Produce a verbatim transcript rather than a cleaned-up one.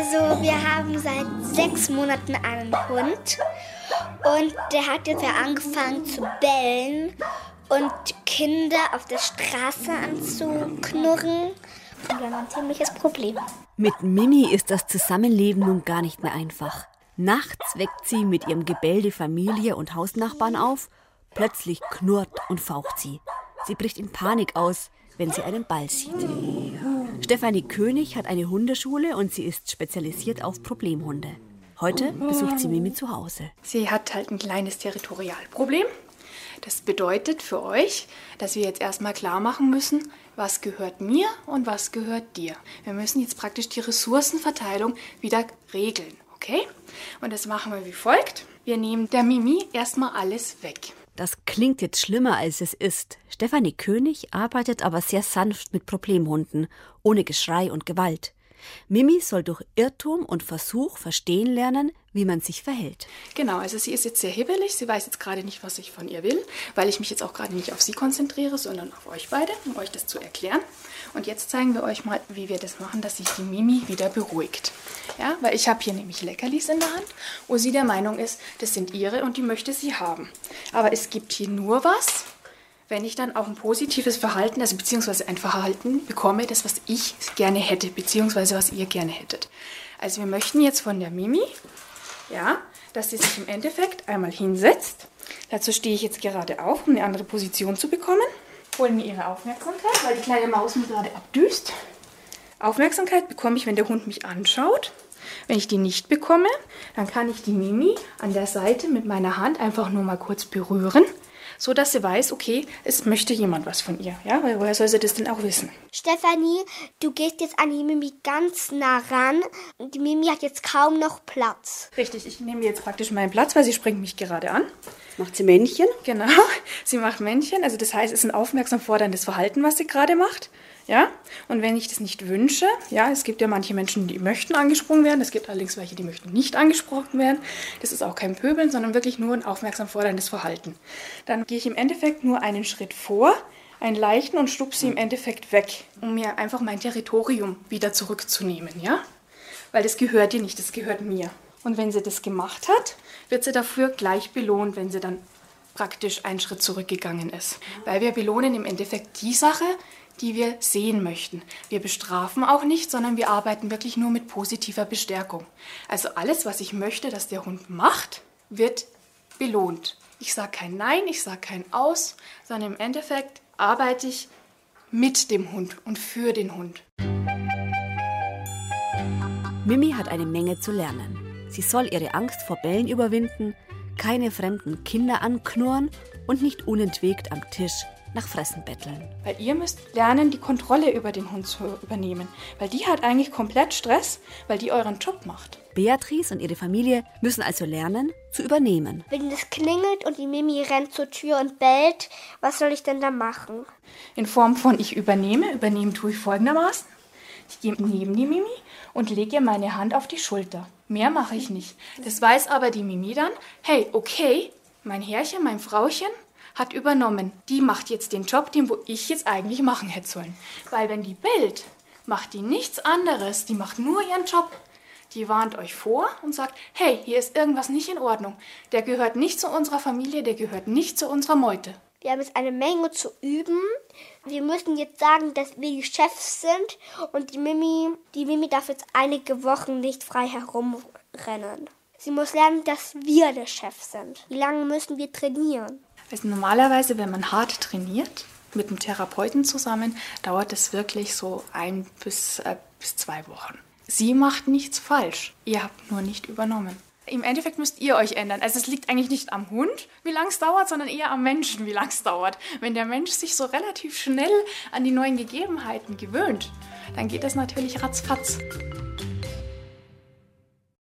Also wir haben seit sechs Monaten einen Hund und der hat jetzt ja angefangen zu bellen und Kinder auf der Straße anzuknurren. Und wir haben ein ziemliches Problem. Mit Mimi ist das Zusammenleben nun gar nicht mehr einfach. Nachts weckt sie mit ihrem Gebell Familie und Hausnachbarn auf. Plötzlich knurrt und faucht sie. Sie bricht in Panik aus, wenn sie einen Ball sieht. Stefanie König hat eine Hundeschule und sie ist spezialisiert auf Problemhunde. Heute besucht sie Mimi zu Hause. Sie hat halt ein kleines Territorialproblem. Das bedeutet für euch, dass wir jetzt erstmal klar machen müssen, was gehört mir und was gehört dir. Wir müssen jetzt praktisch die Ressourcenverteilung wieder regeln, okay? Und das machen wir wie folgt. Wir nehmen der Mimi erstmal alles weg. Das klingt jetzt schlimmer, als es ist. Stefanie König arbeitet aber sehr sanft mit Problemhunden, ohne Geschrei und Gewalt. Mimi soll durch Irrtum und Versuch verstehen lernen, wie man sich verhält. Genau, also sie ist jetzt sehr hibbelig. Sie weiß jetzt gerade nicht, was ich von ihr will, weil ich mich jetzt auch gerade nicht auf sie konzentriere, sondern auf euch beide, um euch das zu erklären. Und jetzt zeigen wir euch mal, wie wir das machen, dass sich die Mimi wieder beruhigt. Ja, weil ich habe hier nämlich Leckerlis in der Hand, wo sie der Meinung ist, das sind ihre und die möchte sie haben. Aber es gibt hier nur was, wenn ich dann auch ein positives Verhalten, also beziehungsweise ein Verhalten bekomme, das, was ich gerne hätte, beziehungsweise was ihr gerne hättet. Also wir möchten jetzt von der Mimi, ja, dass sie sich im Endeffekt einmal hinsetzt. Dazu stehe ich jetzt gerade auf, um eine andere Position zu bekommen. Holen mir ihre Aufmerksamkeit, weil die kleine Maus mir gerade abdüst. Aufmerksamkeit bekomme ich, wenn der Hund mich anschaut. Wenn ich die nicht bekomme, dann kann ich die Mimi an der Seite mit meiner Hand einfach nur mal kurz berühren, so dass sie weiß, okay, es möchte jemand was von ihr. Ja, weil woher soll sie das denn auch wissen? Stefanie, du gehst jetzt an die Mimi ganz nah ran und die Mimi hat jetzt kaum noch Platz. Richtig, ich nehme jetzt praktisch meinen Platz, weil sie springt mich gerade an. Macht sie Männchen? Genau, sie macht Männchen. Also das heißt, es ist ein aufmerksam forderndes Verhalten, was sie gerade macht. Ja, und wenn ich das nicht wünsche, ja, es gibt ja manche Menschen, die möchten angesprungen werden, es gibt allerdings welche, die möchten nicht angesprochen werden. Das ist auch kein Pöbeln, sondern wirklich nur ein aufmerksam forderndes Verhalten. Dann gehe ich im Endeffekt nur einen Schritt vor, einen leichten und stupse sie im Endeffekt weg, um mir einfach mein Territorium wieder zurückzunehmen, ja? Weil das gehört ihr nicht, das gehört mir. Und wenn sie das gemacht hat, wird sie dafür gleich belohnt, wenn sie dann praktisch einen Schritt zurückgegangen ist. Weil wir belohnen im Endeffekt die Sache, die wir sehen möchten. Wir bestrafen auch nicht, sondern wir arbeiten wirklich nur mit positiver Bestärkung. Also alles, was ich möchte, dass der Hund macht, wird belohnt. Ich sage kein Nein, ich sage kein Aus, sondern im Endeffekt arbeite ich mit dem Hund und für den Hund. Mimi hat eine Menge zu lernen. Sie soll ihre Angst vor Bällen überwinden, keine fremden Kinder anknurren und nicht unentwegt am Tisch nach Fressen betteln. Weil ihr müsst lernen, die Kontrolle über den Hund zu übernehmen. Weil die hat eigentlich komplett Stress, weil die euren Job macht. Beatrice und ihre Familie müssen also lernen, zu übernehmen. Wenn es klingelt und die Mimi rennt zur Tür und bellt, was soll ich denn da machen? In Form von ich übernehme. Übernehmen tue ich folgendermaßen. Ich gehe neben die Mimi und lege ihr meine Hand auf die Schulter. Mehr mache ich nicht. Das weiß aber die Mimi dann. Hey, okay, mein Herrchen, mein Frauchen hat übernommen. Die macht jetzt den Job, den wo ich jetzt eigentlich machen hätte sollen. Weil wenn die bellt, macht die nichts anderes. Die macht nur ihren Job. Die warnt euch vor und sagt, hey, hier ist irgendwas nicht in Ordnung. Der gehört nicht zu unserer Familie, der gehört nicht zu unserer Meute. Wir haben jetzt eine Menge zu üben. Wir müssen jetzt sagen, dass wir die Chefs sind und die Mimi, die Mimi darf jetzt einige Wochen nicht frei herumrennen. Sie muss lernen, dass wir der Chef sind. Wie lange müssen wir trainieren? Also normalerweise, wenn man hart trainiert, mit einem Therapeuten zusammen, dauert es wirklich so ein bis, äh, bis zwei Wochen. Sie macht nichts falsch. Ihr habt nur nicht übernommen. Im Endeffekt müsst ihr euch ändern. Also es liegt eigentlich nicht am Hund, wie lange es dauert, sondern eher am Menschen, wie lange es dauert. Wenn der Mensch sich so relativ schnell an die neuen Gegebenheiten gewöhnt, dann geht das natürlich ratzfatz.